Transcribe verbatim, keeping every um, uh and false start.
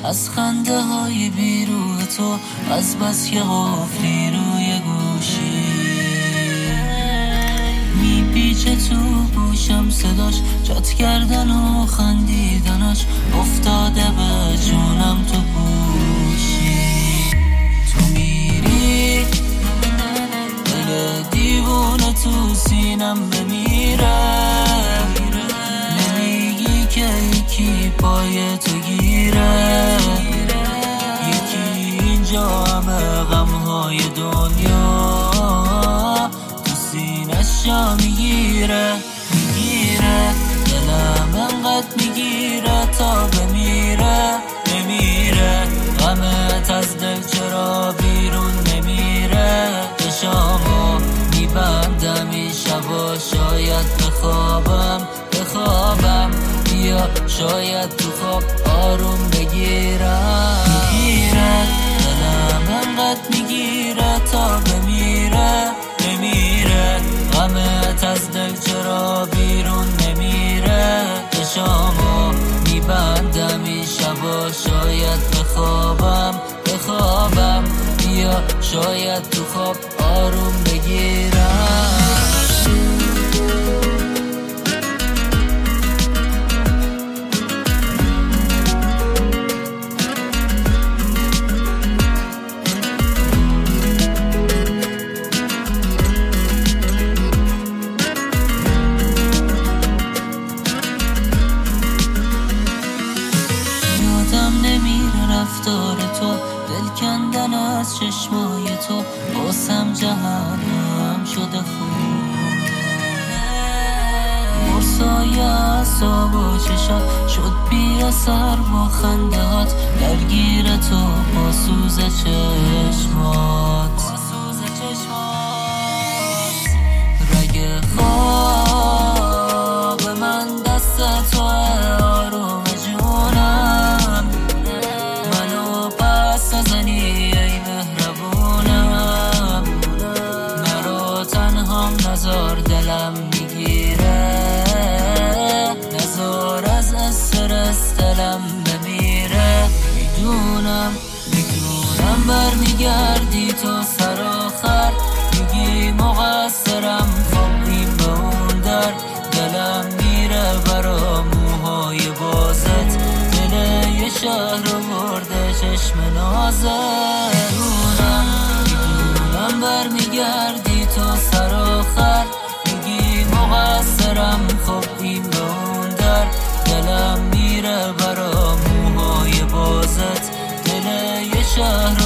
از خنده های بیروح تو، از بس که قفلی روی گوشی میپیچه تو گوشم صداش، چت کردن و خندیدناش افتاده به جونم تو گوشی. تو میری دل دیوونه تو سینم بمیره، نمیگی که یکی پای تو گیره، یکی اینجا همه غمهای دنیا تو سینش جا میگیره میگیره. دلم انقدر میگیره تا بمیره نمیره، غمت از دل چرا بیرون نمیره. چشامو میبندم این شبا، شاید بخوابم بخوابم بیا شاید تو خواب آروم بگیرم میگیره. دلم انقدر میگیره تا بمیره نمیره، غمت از دل چرا بیرون نمیره. چشامو میبندم این شبا، شاید بخوابم بخوابم بیا شاید تو خواب آروم بگیرم. رفتار تو، دل کندن از چشمای تو باسم جهنم شده خون. برسای اعصاب و چشات شد بی اثر با خندهات، درگیر تو با سوز چشمات. رگ خواب من دست تو آروم جونم، نزنی ای مهربونم، مرا تنهام نزار دلم میگیره، نزار از استرس دلم بمیره. میدونم میدونم برمیگردی تو سر آخر، میگی مقصرم خب این به اون در، دلم میره برا موهای بازت، دل یه شهر برده چشم نازت. میدونم میدونم برمیگردی تو سر آخر، میگی مقصرم خب این به اون در، دلم میره برا موهای بازت، دل یه شهر